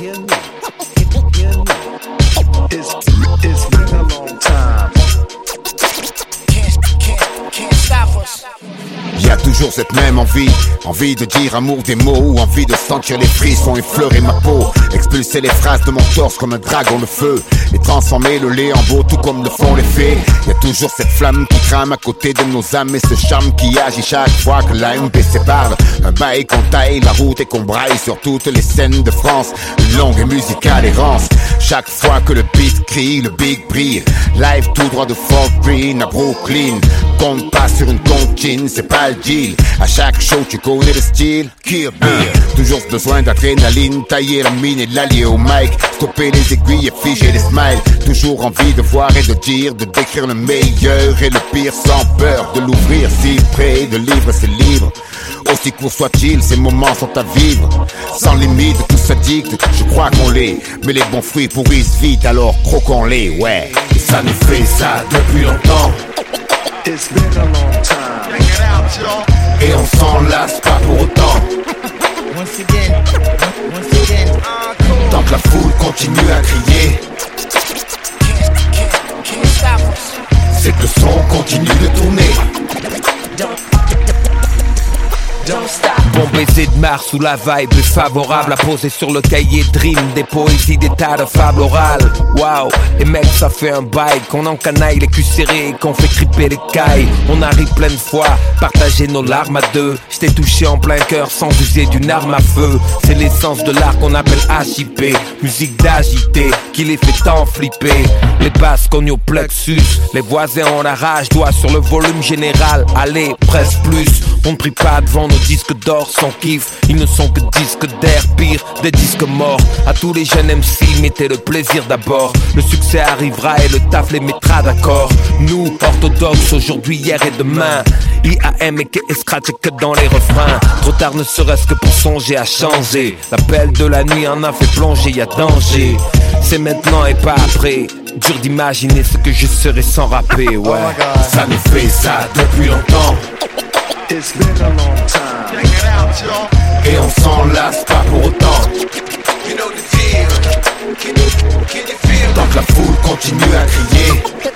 It's been a long time. Can't stop us. Y a toujours cette même envie de dire amour des mots, ou envie de sentir les frissons effleurer ma peau, expulser les phrases de mon torse comme un dragon de feu, et transformer le lait en beau tout comme le font les fées. Y a toujours cette flamme qui crame à côté de nos âmes, et ce charme qui agit chaque fois que la MP sépare. Un bail qu'on taille la route et qu'on braille sur toutes les scènes de France, une longue et musicale errance. Chaque fois que le beat crie, le big brille, live tout droit de Fort Greene à Brooklyn. Compte pas sur une comptine, c'est pas le deal. À chaque show tu connais le style. Kill Bill, toujours besoin d'adrénaline, tailler la mine et l'allier au mic, stopper les aiguilles et figer les smiles. Toujours envie de voir et de dire, de décrire le meilleur et le pire sans peur de l'ouvrir si près, de livre c'est libre. Aussi court soit-il, ces moments sont à vivre. Sans limite, tout s'addicte, je crois qu'on l'est. Mais les bons fruits pourrissent vite, alors croquons-les, ouais. Et ça nous fait ça depuis longtemps. It's been a long time. Bring it out, y'all. Et on s'en lasse pas pour autant. Once again. Tant que la foule continue à crier, Can't stop us. c'est que le son continue de tourner. Don't stop. Bon baiser de mar sous la vibe est favorable à poser sur le cahier dream des poésies, des tas de fables orales. Waouh, et mec ça fait un bail qu'on encanaille les culs serrés et qu'on fait triper les cailles. On arrive plein de fois, partager nos larmes à deux. J't'ai touché en plein cœur sans user d'une arme à feu. C'est l'essence de l'art qu'on appelle HIP, musique d'agité qui les fait tant flipper. Les basses cognent au plexus, les voisins ont la rage, doigts sur le volume général. Allez, presse plus, on ne prie pas devant nos disques d'or. Sans kiff, ils ne sont que disques d'air, pire, des disques morts. À tous les jeunes MC, mettez le plaisir d'abord. Le succès arrivera et le taf les mettra d'accord. Nous, orthodoxes, aujourd'hui, hier et demain. IAM et scratch que dans les refrains. Trop tard ne serait-ce que pour songer à changer. L'appel de la nuit en a fait plonger, y'a danger. C'est maintenant et pas après. Dur d'imaginer ce que je serais sans rapper, ouais. Ça nous fait ça depuis longtemps. It's been a long time. Bring it out, y'all. Et on s'en lasse pas pour autant. You know the deal. Can you feel Tant que la foule continue à crier,